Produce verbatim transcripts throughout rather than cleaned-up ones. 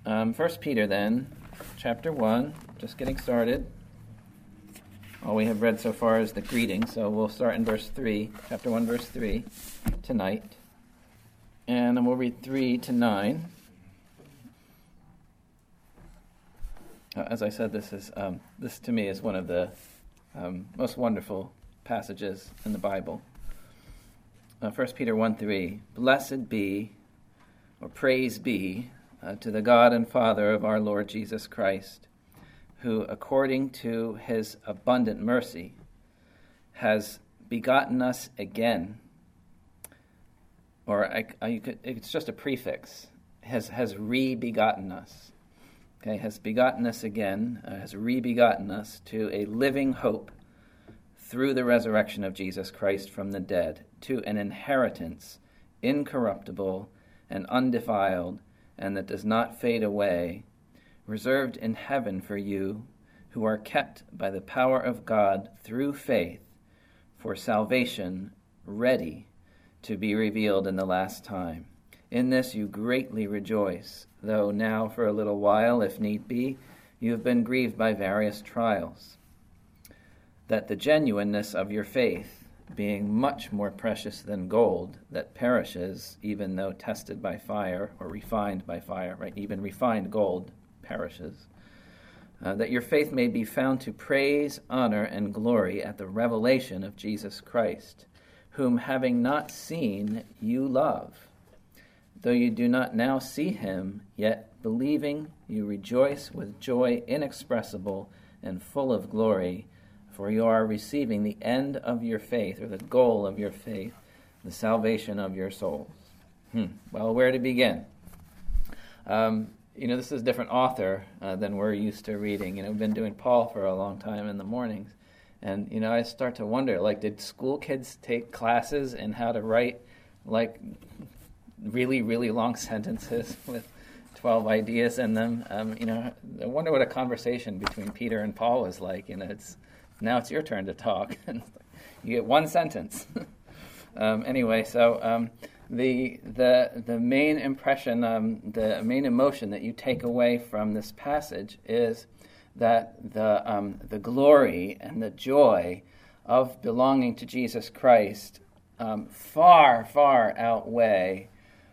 Um, First Peter then, chapter one, just getting started. All we have read so far is the greeting, so we'll start in verse three, chapter one, verse three, tonight. And then we'll read three to nine. Uh, as I said, this is um, this to me is one of the um, most wonderful passages in the Bible. Uh, First Peter one three, Blessed be, or praise be, uh, to the God and Father of our Lord Jesus Christ, who, according to his abundant mercy, has begotten us again. Or I, I, you could, it's just a prefix, has has re-begotten us. Okay, has begotten us again, uh, has re-begotten us to a living hope through the resurrection of Jesus Christ from the dead, to an inheritance incorruptible and undefiled, and that does not fade away, reserved in heaven for you, who are kept by the power of God through faith for salvation, ready to be revealed in the last time. In this you greatly rejoice, though now for a little while, if need be, you have been grieved by various trials, that the genuineness of your faith, being much more precious than gold that perishes, even though tested by fire, or refined by fire, right? Even refined gold perishes, uh, that your faith may be found to praise, honor, and glory at the revelation of Jesus Christ, whom having not seen, you love. Though you do not now see him, yet believing you rejoice with joy inexpressible and full of glory, for you are receiving the end of your faith, or the goal of your faith, the salvation of your souls. Hmm. Well, where to begin? Um, you know, this is a different author uh, than we're used to reading. You know, we've been doing Paul for a long time in the mornings. And, you know, I start to wonder, like, did school kids take classes in how to write, like, really, really long sentences with twelve ideas in them? Um, you know, I wonder what a conversation between Peter and Paul was like. You know, it's now it's your turn to talk. And you get one sentence. um, anyway, so um, the the the main impression, um, the main emotion that you take away from this passage is that the um, the glory and the joy of belonging to Jesus Christ um, far, far outweigh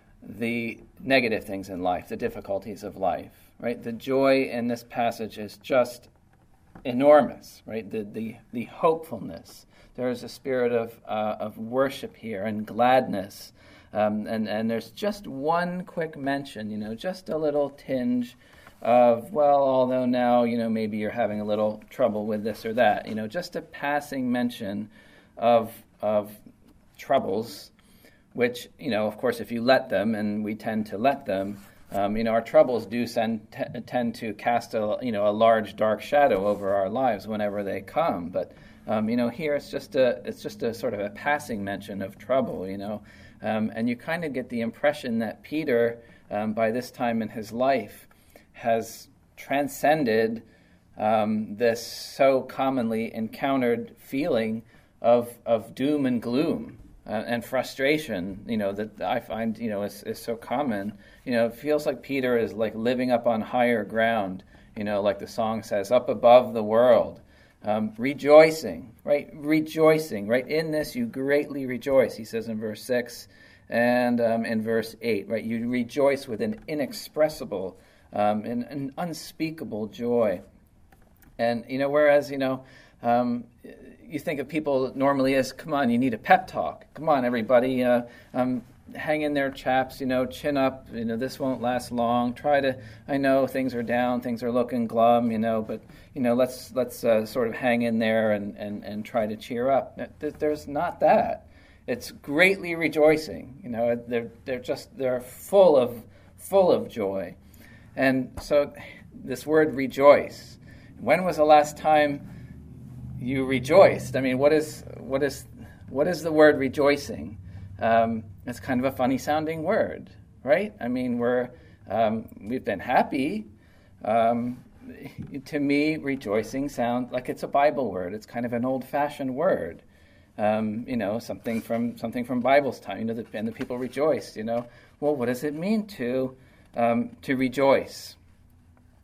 the negative things in life, the difficulties of life, right? The joy in this passage is just enormous, right? The the the hopefulness. There is a spirit of uh, of worship here and gladness, um, and and there's just one quick mention, you know, just a little tinge of, well, although now, you know, maybe you're having a little trouble with this or that, you know, just a passing mention of of troubles, which, you know, of course, if you let them, and we tend to let them, um, you know, our troubles do send, t- tend to cast a, you know, a large dark shadow over our lives whenever they come. But, um, you know, here it's just a, it's just a sort of a passing mention of trouble, you know, um, and you kind of get the impression that Peter, um, by this time in his life, has transcended um, this so commonly encountered feeling of of doom and gloom. Uh, and frustration, you know, that I find, you know, is, is so common. You know, it feels like Peter is like living up on higher ground, you know, like the song says, up above the world, um, rejoicing, right? Rejoicing, right? In this you greatly rejoice, he says in verse six and um, in verse eight, right? You rejoice with an inexpressible, um, an, an unspeakable joy. And, you know, whereas, you know, um, you think of people normally as, come on, you need a pep talk. Come on, everybody, uh, um, hang in there, chaps, you know, chin up, you know, this won't last long. Try to, I know things are down, things are looking glum, you know, but, you know, let's let's uh, sort of hang in there and, and, and try to cheer up. There's not that. It's greatly rejoicing, you know, they're they're just, they're full of, full of joy. And so this word rejoice, when was the last time you rejoiced? I mean, what is what is what is the word rejoicing? Um, it's kind of a funny sounding word, right? I mean, we're um, we've been happy. Um, to me, rejoicing sounds like it's a Bible word. It's kind of an old-fashioned word. Um, you know, something from something from Bible's time. You know, the, and the people rejoiced. You know, well, what does it mean to um, to rejoice?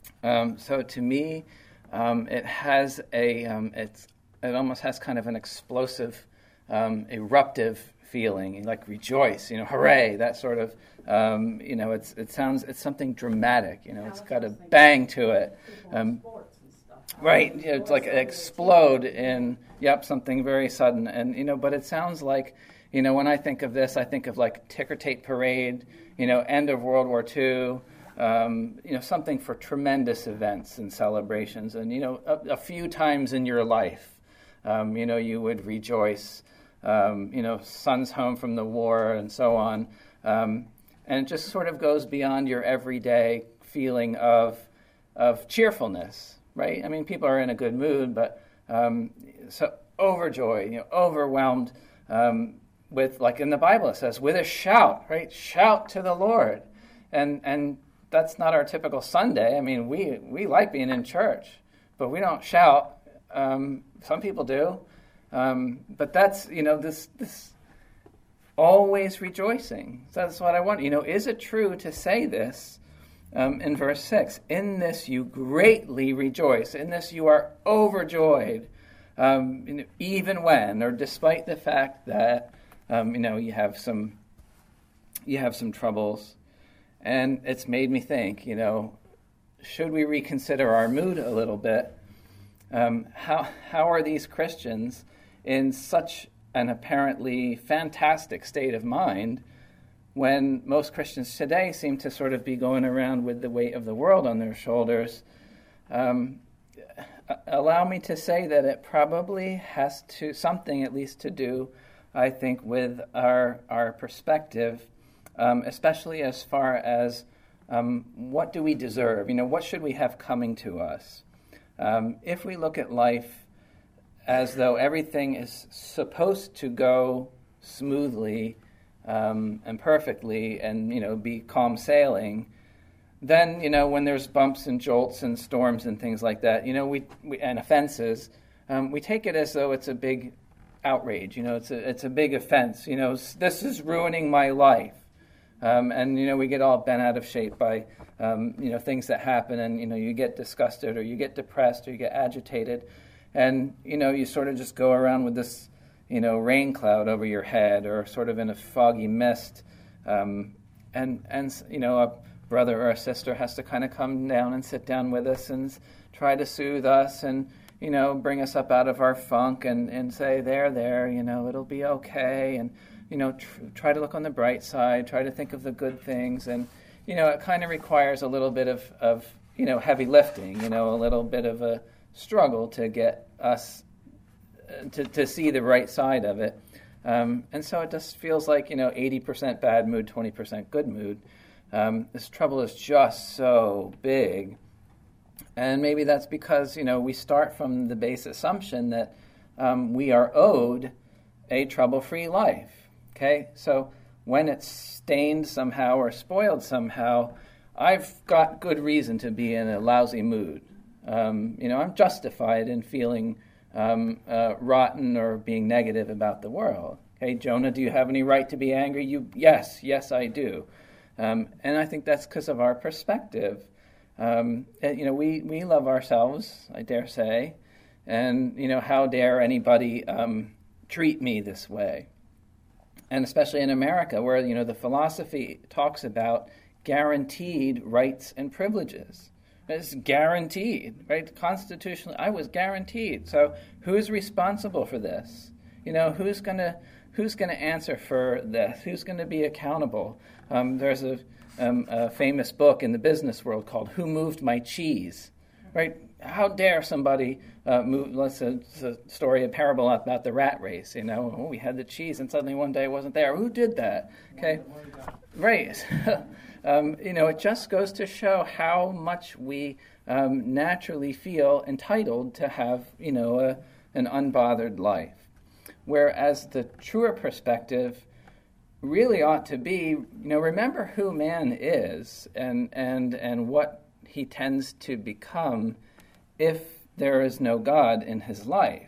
Um, so to me, um, it has a, um, it's, it almost has kind of an explosive, um, eruptive feeling, like rejoice, you know, hooray, that sort of, um, you know, it's it sounds, it's something dramatic, you know, it's got a bang to it. Um, right, you know, it's like explode in, yep, something very sudden, and, you know, but it sounds like, you know, when I think of this, I think of like ticker tape parade, you know, end of World War Two, um, you know, something for tremendous events and celebrations, and, you know, a, a few times in your life, um, you know, you would rejoice. Um, you know, son's home from the war and so on. Um, and it just sort of goes beyond your everyday feeling of of cheerfulness, right? I mean, people are in a good mood, but um, so overjoyed, you know, overwhelmed um, with, like in the Bible it says, with a shout, right? Shout to the Lord. And and that's not our typical Sunday. I mean, we, we like being in church, but we don't shout. Um, some people do. Um, but that's, you know, this this always rejoicing. So that's what I want. You know, is it true to say this um, in verse six? In this you greatly rejoice. In this you are overjoyed, um, you know, even when, or despite the fact that, um, you know, you have some you have some troubles. And it's made me think, you know, should we reconsider our mood a little bit? Um, how how are these Christians in such an apparently fantastic state of mind when most Christians today seem to sort of be going around with the weight of the world on their shoulders? Um, allow me to say that it probably has to something at least to do, I think, with our our perspective, um, especially as far as um, what do we deserve? You know, what should we have coming to us? Um, if we look at life as though everything is supposed to go smoothly um, and perfectly and, you know, be calm sailing, then, you know, when there's bumps and jolts and storms and things like that, you know, we, we and offenses, um, we take it as though it's a big outrage, you know, it's a, it's a big offense, you know, this is ruining my life. Um, and, you know, we get all bent out of shape by, um, you know, things that happen, and, you know, you get disgusted or you get depressed or you get agitated. And, you know, you sort of just go around with this, you know, rain cloud over your head or sort of in a foggy mist. Um, and, and, you know, a brother or a sister has to kind of come down and sit down with us and try to soothe us and, you know, bring us up out of our funk and, and say, there, there, you know, it'll be okay. And, you know, tr- try to look on the bright side, try to think of the good things. And, you know, it kind of requires a little bit of, of, you know, heavy lifting, you know, a little bit of a struggle to get us to, to see the right side of it. Um, and so it just feels like, you know, eighty percent bad mood, twenty percent good mood. Um, this trouble is just so big. And maybe that's because, you know, we start from the base assumption that um, we are owed a trouble-free life. Okay? So when it's stained somehow or spoiled somehow, I've got good reason to be in a lousy mood. Um, you know, I'm justified in feeling um, uh, rotten or being negative about the world. Okay, Jonah, do you have any right to be angry? You, yes, yes, I do. Um, and I think that's because of our perspective. Um, and, you know, we, we love ourselves, I dare say, and, you know, how dare anybody um, treat me this way? And especially in America, where, you know, the philosophy talks about guaranteed rights and privileges. It's guaranteed, right? Constitutionally, I was guaranteed. So who's responsible for this? You know, who's gonna who's gonna answer for this? Who's gonna be accountable? Um, there's a, um, a famous book in the business world called "Who Moved My Cheese?" Right? How dare somebody uh, move? Let's say it's a story, a parable about the rat race. You know, oh, we had the cheese, and suddenly one day it wasn't there. Who did that? Okay, right. Um, you know, it just goes to show how much we um, naturally feel entitled to have, you know, a, an unbothered life. Whereas the truer perspective really ought to be, you know, remember who man is and and and what he tends to become if there is no God in his life.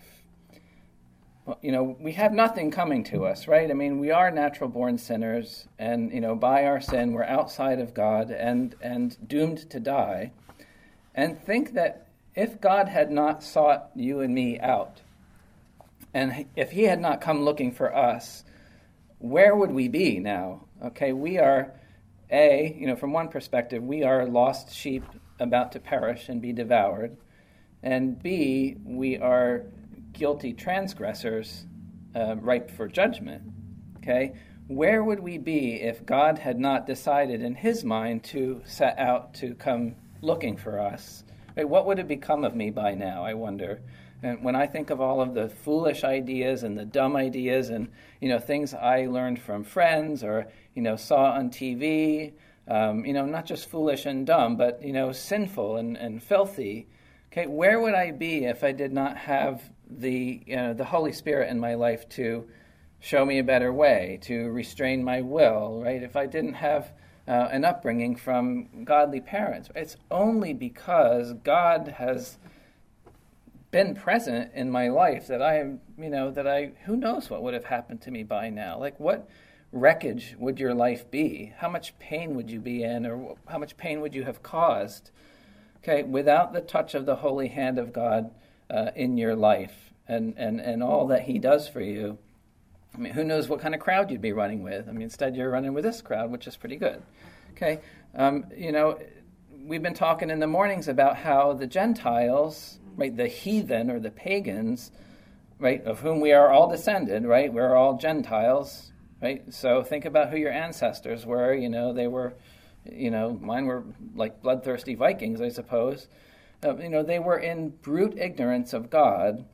Well, you know, we have nothing coming to us, right? I mean, we are natural-born sinners, and, you know, by our sin, we're outside of God and, and doomed to die. and think that if God had not sought you and me out, and if he had not come looking for us, where would we be now? Okay, we are, A, you know, from one perspective, we are lost sheep about to perish and be devoured. And B, we are guilty transgressors uh, ripe for judgment. Okay, where would we be if God had not decided in his mind to set out to come looking for us? Right, what would have become of me by now, I wonder? And when I think of all of the foolish ideas and the dumb ideas and, you know, things I learned from friends or, you know, saw on T V, um, you know, not just foolish and dumb, but, you know, sinful and, and filthy. Okay, where would I be if I did not have the, you know, the Holy Spirit in my life to show me a better way, to restrain my will, right? If I didn't have uh, an upbringing from godly parents. It's only because God has been present in my life that I am, you know, that I, who knows what would have happened to me by now? Like, what wreckage would your life be? How much pain would you be in, or how much pain would you have caused? Okay, without the touch of the holy hand of God uh, in your life and, and, and all that he does for you, I mean, who knows what kind of crowd you'd be running with? I mean, instead you're running with this crowd, which is pretty good. Okay, um, you know, we've been talking in the mornings about how the Gentiles, right, the heathen or the pagans, right, of whom we are all descended, right, we're all Gentiles, right? So think about who your ancestors were. You know, they were, you know, mine were like bloodthirsty Vikings, I suppose. Uh, you know, they were in brute ignorance of God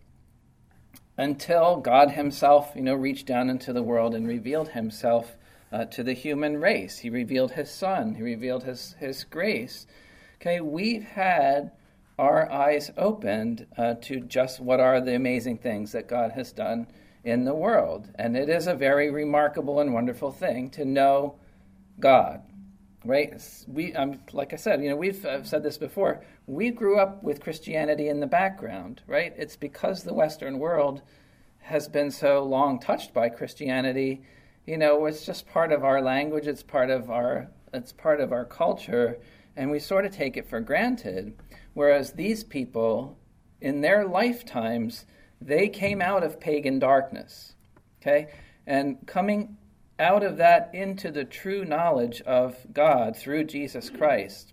until God himself, you know, reached down into the world and revealed himself uh, to the human race. He revealed his Son. He revealed his, his grace. Okay, we've had our eyes opened uh, to just what are the amazing things that God has done in the world. And it is a very remarkable and wonderful thing to know God, right? We, um, like I said, you know, we've uh, said this before, we grew up with Christianity in the background, right? It's because the Western world has been so long touched by Christianity, you know, it's just part of our language, it's part of our, it's part of our culture, and we sort of take it for granted. Whereas these people, in their lifetimes, they came out of pagan darkness, okay? And coming out of that into the true knowledge of God through Jesus Christ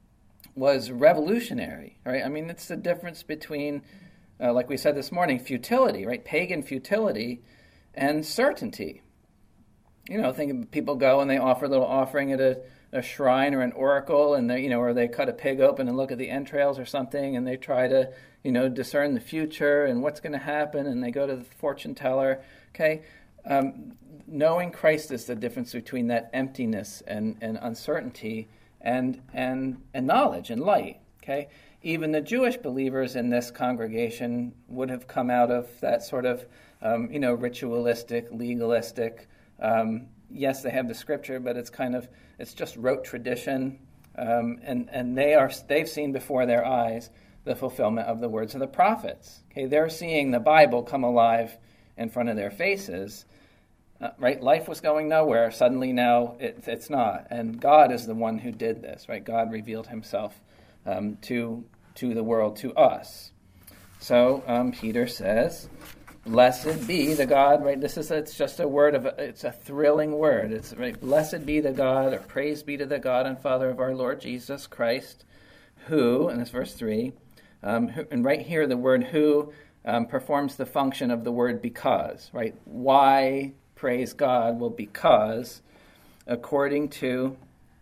was revolutionary, right? I mean, it's the difference between, uh, like we said this morning, futility, right? Pagan futility and certainty. You know, think of people go and they offer a little offering at a a shrine or an oracle, and they, you know, or they cut a pig open and look at the entrails or something, and they try to, you know, discern the future and what's going to happen, and they go to the fortune teller. Okay, um, knowing Christ is the difference between that emptiness and, and uncertainty and and and knowledge and light. Okay, even the Jewish believers in this congregation would have come out of that sort of, um, you know, ritualistic, legalistic. Um, yes, they have the scripture, but it's kind of, it's just rote tradition, um, and and they are they've seen before their eyes the fulfillment of the words of the prophets. Okay, they're seeing the Bible come alive in front of their faces. Uh, right, life was going nowhere. Suddenly now it, it's not, and God is the one who did this. Right, God revealed Himself um, to to the world, to us. So um, Peter says, "Blessed be the God," right? This is, it's just a word of, it's a thrilling word. It's, right, blessed be the God, or praise be to the God and Father of our Lord Jesus Christ, who, and this verse three, um, who, and right here the word who um, performs the function of the word because, right? Why praise God? Well, because according to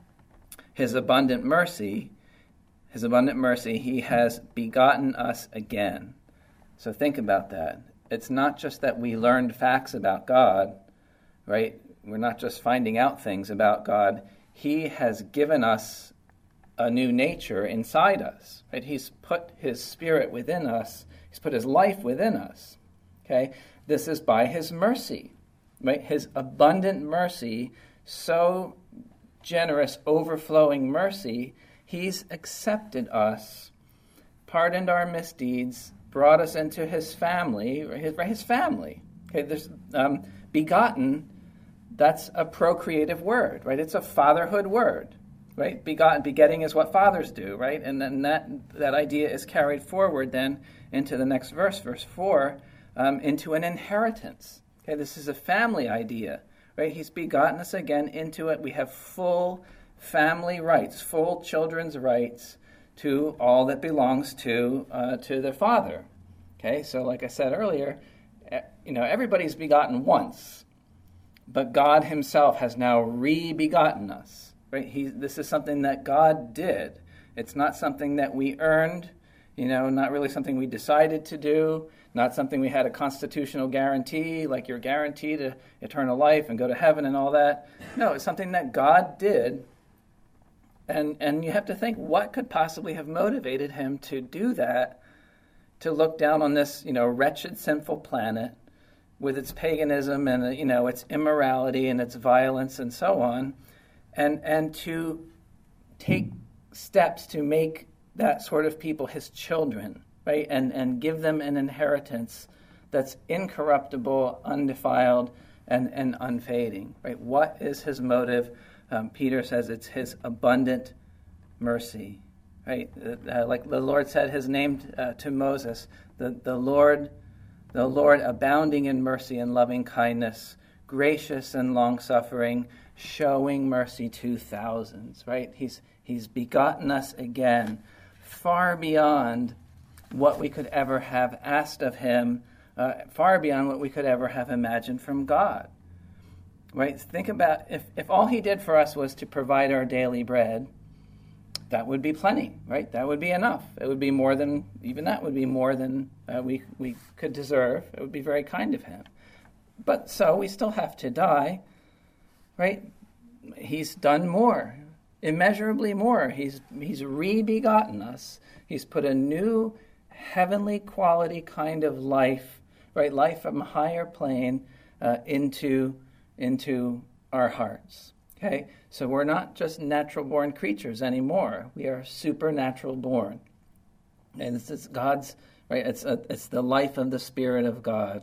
His abundant mercy, His abundant mercy, He has begotten us again. So think about that. It's not just that we learned facts about God, right? We're not just finding out things about God. He has given us a new nature inside us, right? He's put His Spirit within us. He's put His life within us, okay? This is by His mercy, right? His abundant mercy, so generous, overflowing mercy, He's accepted us, pardoned our misdeeds, brought us into His family, his, his family. Okay, there's um, begotten. That's a procreative word, right? It's a fatherhood word. right? Begotten, begetting is what fathers do, right? And then that, that idea is carried forward then into the next verse, verse four, um, into an inheritance. Okay, this is a family idea, right? He's begotten us again into it. We have full family rights, full children's rights to all that belongs to uh, to the Father. Okay, so like I said earlier, you know, everybody's begotten once, but God himself has now re-begotten us. Right? He, this is something that God did. It's not something that we earned, you know, not really something we decided to do, not something we had a constitutional guarantee, like you're guaranteed to eternal life and go to heaven and all that. No, it's something that God did. And and you have to think, what could possibly have motivated him to do that, to look down on this, you know, wretched, sinful planet with its paganism and, you know, its immorality and its violence and so on, and and to take steps to make that sort of people his children, right? And and give them an inheritance that's incorruptible, undefiled, and, and unfading, right? What is his motive? Um, Peter says it's his abundant mercy, right? Uh, like the Lord said his name uh, to Moses, the, the Lord, the Lord abounding in mercy and loving kindness, gracious and long-suffering, showing mercy to thousands, right? He's he's begotten us again, far beyond what we could ever have asked of him, uh, far beyond what we could ever have imagined from God, right? Think about if, if all he did for us was to provide our daily bread, that would be plenty, right? That would be enough. It would be more than, even that would be more than uh, we, we could deserve. It would be very kind of him. But so we still have to die, right? He's done more, immeasurably more. He's he's re-begotten us. He's put a new heavenly quality kind of life, right? Life from a higher plane uh, into into our hearts. Okay, so we're not just natural-born creatures anymore. We are supernatural born, and it's, it's God's right. It's a, it's the life of the Spirit of God.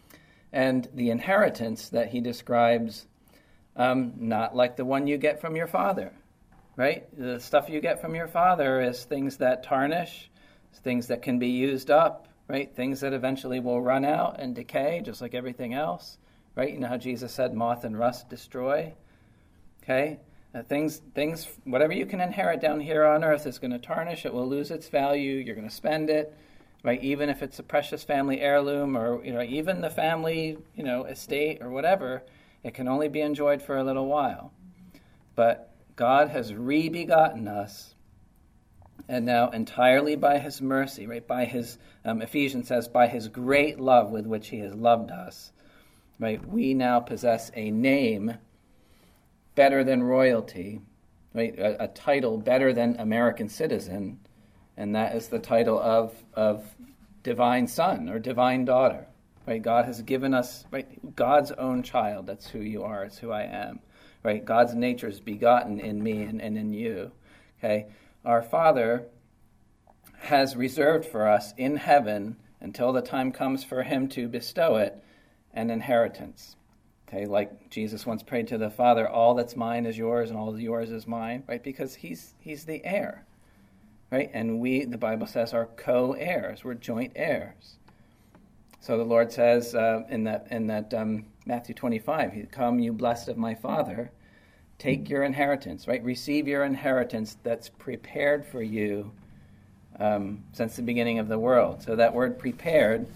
And the inheritance that he describes, um, not like the one you get from your father, right? The stuff you get from your father is things that tarnish, things that can be used up, right? Things that eventually will run out and decay, just like everything else, right? You know how Jesus said moth and rust destroy, okay? Uh, things, things, whatever you can inherit down here on earth is going to tarnish. It will lose its value. You're going to spend it. Right, even if it's a precious family heirloom or, you know, even the family, you know, estate or whatever, it can only be enjoyed for a little while. But God has re-begotten us, and now entirely by his mercy, right, by his, um, Ephesians says, by his great love with which he has loved us, right, we now possess a name better than royalty, right, a, a title better than American citizen, and that is the title of, of divine son or divine daughter. Right? God has given us, right, God's own child. That's who you are. It's who I am. Right? God's nature is begotten in me and, and in you. Okay? Our Father has reserved for us in heaven, until the time comes for him to bestow it, an inheritance. Okay? Like Jesus once prayed to the Father, all that's mine is yours and all that's yours is mine. Right? Because he's he's the heir. Right? And we, the Bible says, are co-heirs. We're joint heirs. So the Lord says uh, in that in that um, Matthew twenty-five, "Come, you blessed of my Father, take your inheritance." Right? Receive your inheritance that's prepared for you um, since the beginning of the world. So that word "prepared"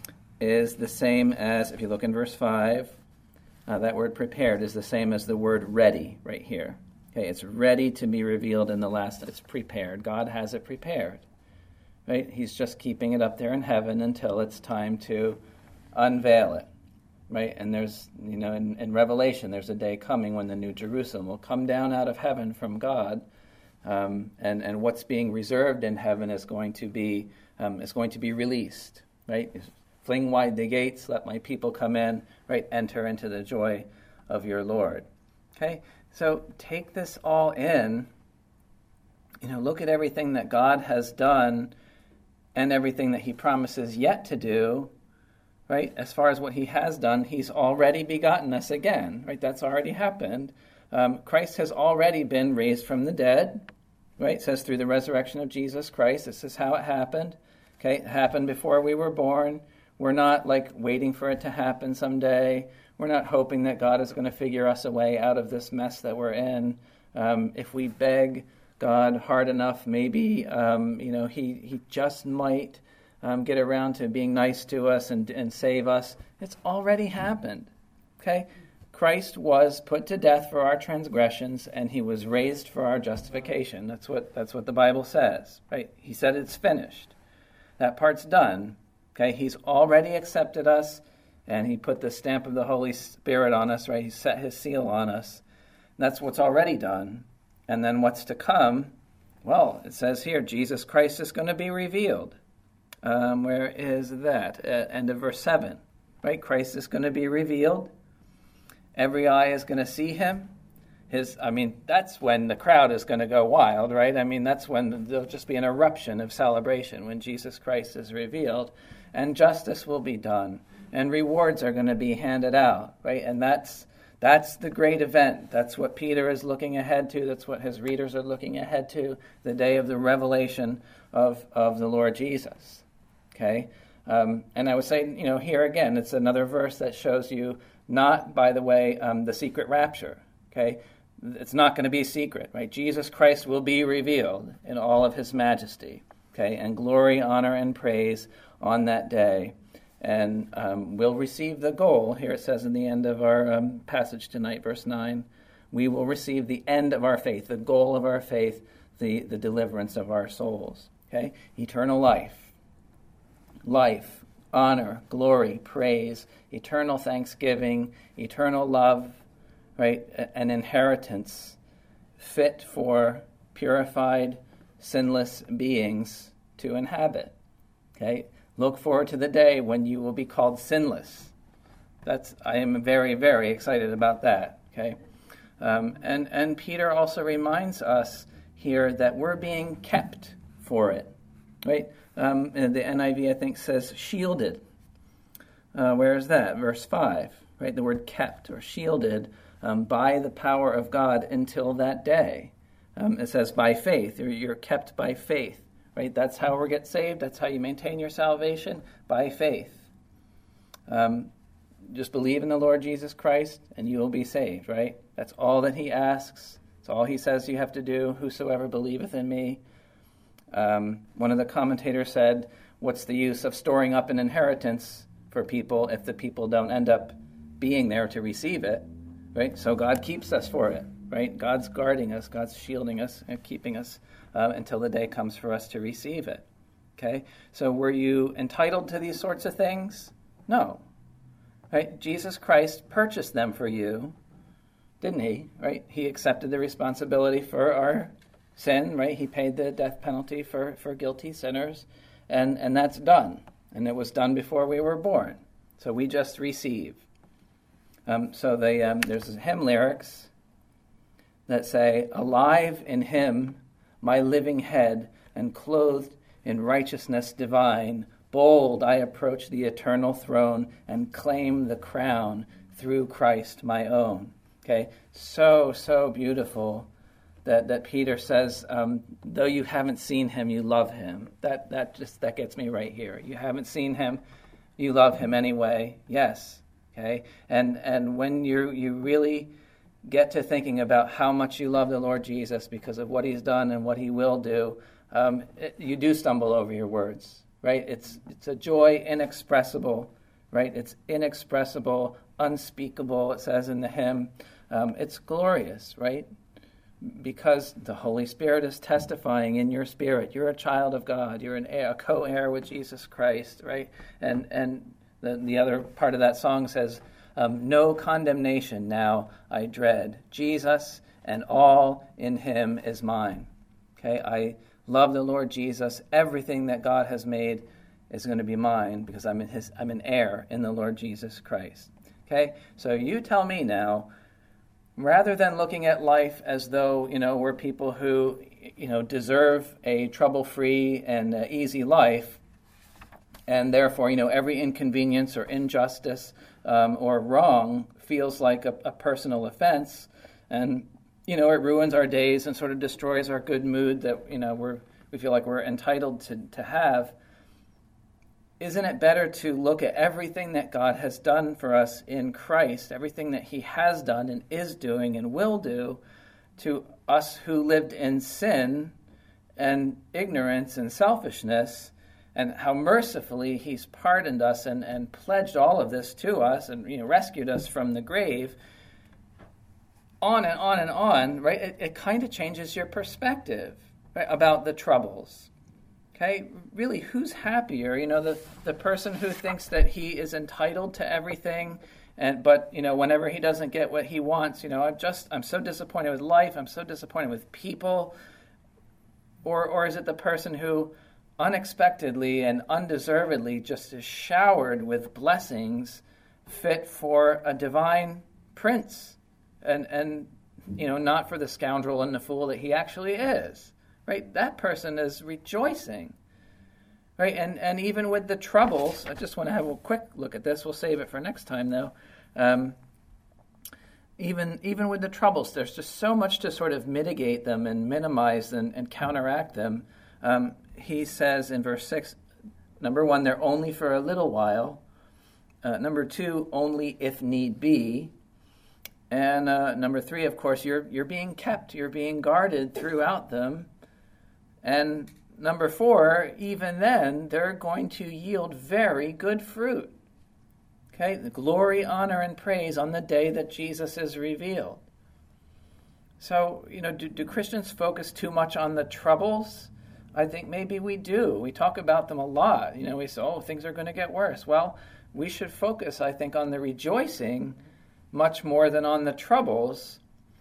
is the same as, if you look in verse five, uh, that word "prepared" is the same as the word "ready" right here. Okay, it's ready to be revealed in the last. It's prepared. God has it prepared, right? He's just keeping it up there in heaven until it's time to unveil it, right? And there's, you know, in, in Revelation, there's a day coming when the New Jerusalem will come down out of heaven from God, um, and and what's being reserved in heaven is going to be um, is going to be released, right? Fling wide the gates, let my people come in, right? Enter into the joy of your Lord. Okay. So take this all in, you know, look at everything that God has done and everything that he promises yet to do, right? As far as what he has done, he's already begotten us again, right? That's already happened. Um, Christ has already been raised from the dead, right? It says through the resurrection of Jesus Christ. This is how it happened. Okay, it happened before we were born. We're not like waiting for it to happen someday. We're not hoping that God is going to figure us a way out of this mess that we're in. Um, if we beg God hard enough, maybe um, you know he he just might um, get around to being nice to us and and save us. It's already happened. Okay, Christ was put to death for our transgressions, and he was raised for our justification. That's what that's what the Bible says, right? He said it's finished. That part's done. Okay, he's already accepted us, and he put the stamp of the Holy Spirit on us, right? He set his seal on us. That's what's already done. And then what's to come? Well, it says here, Jesus Christ is going to be revealed. Um, where is that? Uh, end of verse seven, right? Christ is going to be revealed. Every eye is going to see him. His, I mean, that's when the crowd is going to go wild, right? I mean, that's when there'll just be an eruption of celebration when Jesus Christ is revealed, and justice will be done, and rewards are going to be handed out, right? And that's that's the great event. That's what Peter is looking ahead to. That's what his readers are looking ahead to, the day of the revelation of, of the Lord Jesus, okay? Um, and I would say, you know, here again, it's another verse that shows you not, by the way, um, the secret rapture, okay? It's not going to be secret, right? Jesus Christ will be revealed in all of his majesty, okay? And glory, honor, and praise on that day. And um, we'll receive the goal. Here it says in the end of our um, passage tonight, verse nine, we will receive the end of our faith, the goal of our faith, the, the deliverance of our souls, okay? Eternal life. Life, honor, glory, praise, eternal thanksgiving, eternal love, right? An inheritance fit for purified, sinless beings to inhabit. Okay? Look forward to the day when you will be called sinless. That's I am very, very excited about that. Okay? Um, and, and Peter also reminds us here that we're being kept for it. Right? Um, the N I V, I think, says shielded. Uh, where is that? Verse five. Right? The word kept or shielded um, by the power of God until that day. Um, it says by faith. You're, you're kept by faith. Right? That's how we get saved. That's how you maintain your salvation, by faith. Um, just believe in the Lord Jesus Christ and you will be saved, right? That's all that he asks. It's all he says you have to do. Whosoever believeth in me. Um, one of the commentators said, what's the use of storing up an inheritance for people if the people don't end up being there to receive it, right? So God keeps us for it, right? God's guarding us, God's shielding us and keeping us uh, until the day comes for us to receive it, okay? So were you entitled to these sorts of things? No, right? Jesus Christ purchased them for you, didn't he, right? He accepted the responsibility for our sin, right? He paid the death penalty for, for guilty sinners, and, and that's done. And it was done before we were born. So we just receive. Um, so they, um, there's hymn lyrics that say, alive in him, my living head, and clothed in righteousness divine, bold I approach the eternal throne and claim the crown through Christ my own. Okay, so, so beautiful that, that Peter says, um, though you haven't seen him, you love him. That that just that gets me right here. You haven't seen him, you love him anyway. Yes. Okay, and and when you you really get to thinking about how much you love the Lord Jesus because of what he's done and what he will do, um, it, you do stumble over your words, right? It's it's a joy inexpressible, right? It's inexpressible, unspeakable. It says in the hymn, um, it's glorious, right? Because the Holy Spirit is testifying in your spirit. You're a child of God. You're an heir, a co-heir with Jesus Christ, right? And and the the other part of that song says, um, no condemnation now I dread. Jesus and all in him is mine. Okay, I love the Lord Jesus. Everything that God has made is going to be mine because I'm in his. I'm an heir in the Lord Jesus Christ. Okay, so you tell me now. Rather than looking at life as though, you know, we're people who, you know, deserve a trouble-free and uh, easy life, and therefore, you know, every inconvenience or injustice um, or wrong feels like a, a personal offense, And, you know, it ruins our days and sort of destroys our good mood that, you know, we're, we feel like we're entitled to, to have. Isn't it better to look at everything that God has done for us in Christ, everything that he has done and is doing and will do to us who lived in sin and ignorance and selfishness, and how mercifully he's pardoned us and, and pledged all of this to us and, you know, rescued us from the grave, on and on and on, right? It, it kind of changes your perspective, right, about the troubles. Okay, really, who's happier? You know, the, the person who thinks that he is entitled to everything, and but, you know, whenever he doesn't get what he wants, you know, I'm just, I'm so disappointed with life, I'm so disappointed with people. Or, or is it the person who unexpectedly and undeservedly just is showered with blessings fit for a divine prince, and, and you know, not for the scoundrel and the fool that he actually is? Right, that person is rejoicing, right? And and even with the troubles, I just want to have a quick look at this. We'll save it for next time, though. Um, even even with the troubles, there's just so much to sort of mitigate them and minimize and, and counteract them. Um, he says in verse six, number one, they're only for a little while. Uh, number two, only if need be. And uh, number three, of course, you're you're being kept, you're being guarded throughout them. And number four, even then, they're going to yield very good fruit. Okay, the glory, honor, and praise on the day that Jesus is revealed. So, you know, do, do Christians focus too much on the troubles? I think maybe we do. We talk about them a lot. You know, we say, oh, things are going to get worse. Well, we should focus, I think, on the rejoicing much more than on the troubles.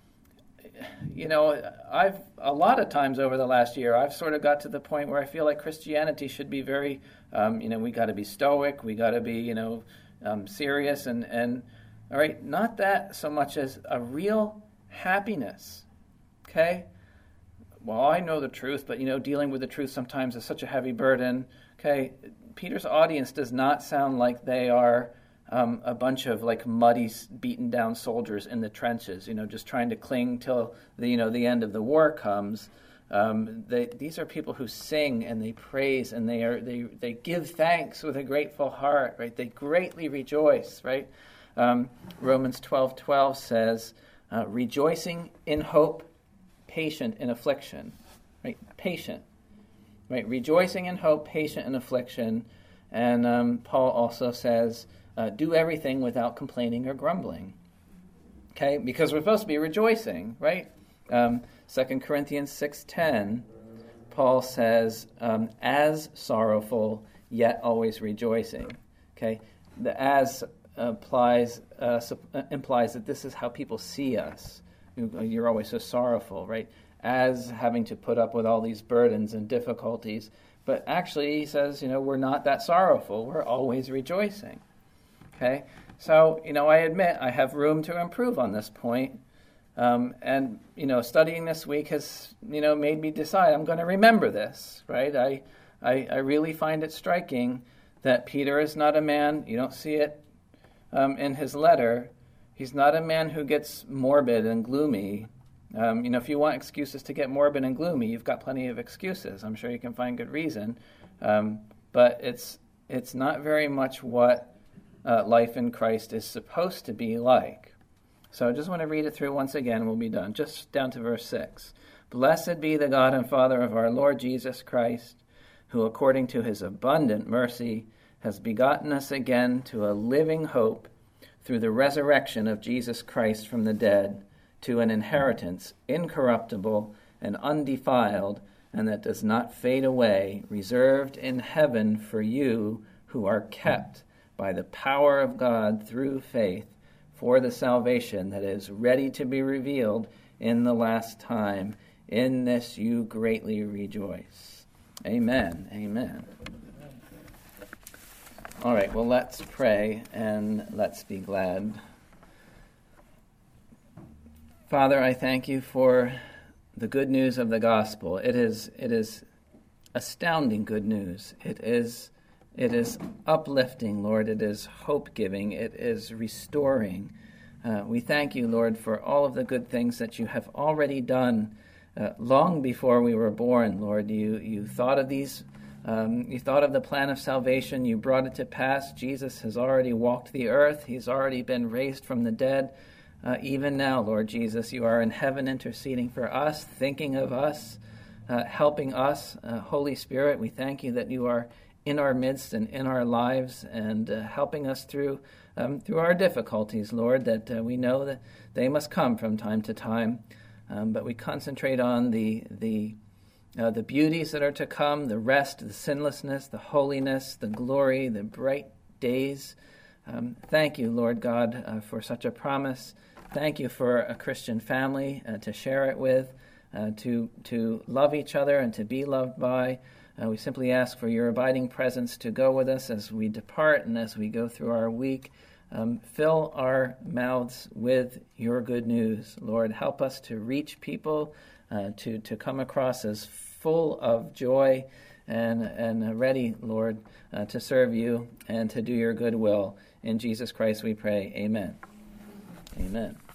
You know, I've a lot of times over the last year, I've sort of got to the point where I feel like Christianity should be very, um, you know, we got to be stoic, we got to be, you know, um, serious, and, and, all right, not that so much as a real happiness, okay? Well, I know the truth, but, you know, dealing with the truth sometimes is such a heavy burden, okay? Peter's audience does not sound like they are Um, a bunch of like muddy, beaten down soldiers in the trenches, you know, just trying to cling till the, you know, the end of the war comes. Um, they, these are people who sing and they praise and they are they they give thanks with a grateful heart, right? They greatly rejoice, right? Um, Romans twelve twelve says, uh, rejoicing in hope, patient in affliction, right? Patient, right? Rejoicing in hope, patient in affliction, and um, Paul also says, Uh, do everything without complaining or grumbling, okay? Because we're supposed to be rejoicing, right? Um, Second Corinthians six ten, Paul says, um, as sorrowful, yet always rejoicing, okay? The as applies, uh, uh, implies that this is how people see us. You're always so sorrowful, right? As having to put up with all these burdens and difficulties. But actually, he says, you know, we're not that sorrowful. We're always rejoicing. Okay, so, you know, I admit I have room to improve on this point. Um, and, you know, studying this week has, you know, made me decide I'm going to remember this, right? I, I, I really find it striking that Peter is not a man, you don't see it um, in his letter, he's not a man who gets morbid and gloomy. Um, you know, if you want excuses to get morbid and gloomy, you've got plenty of excuses. I'm sure you can find good reason. Um, but it's it's not very much what Uh, life in Christ is supposed to be like. So I just want to read it through once again and we'll be done. Just down to verse six. Blessed be the God and Father of our Lord Jesus Christ, who according to his abundant mercy has begotten us again to a living hope through the resurrection of Jesus Christ from the dead, to an inheritance incorruptible and undefiled, and that does not fade away, reserved in heaven for you who are kept by the power of God through faith for the salvation that is ready to be revealed in the last time. In this you greatly rejoice. Amen. Amen. All right, well, let's pray and let's be glad. Father, I thank you for the good news of the gospel. It is it is astounding good news. It is It is uplifting, Lord. It is hope-giving. It is restoring. Uh, we thank you, Lord, for all of the good things that you have already done uh, long before we were born, Lord. You you thought of these, um, you thought of the plan of salvation. You brought it to pass. Jesus has already walked the earth. He's already been raised from the dead. Uh, even now, Lord Jesus, you are in heaven interceding for us, thinking of us, uh, helping us. Uh, Holy Spirit, we thank you that you are in our midst and in our lives and uh, helping us through um, through our difficulties, Lord, that uh, we know that they must come from time to time. Um, but we concentrate on the the uh, the beauties that are to come, the rest, the sinlessness, the holiness, the glory, the bright days. Um, thank you, Lord God, uh, for such a promise. Thank you for a Christian family uh, to share it with, uh, to to love each other and to be loved by. Uh, we simply ask for your abiding presence to go with us as we depart and as we go through our week. Um, fill our mouths with your good news. Lord, help us to reach people, uh, to, to come across as full of joy and, and ready, Lord, uh, to serve you and to do your good will. In Jesus Christ we pray. Amen. Amen.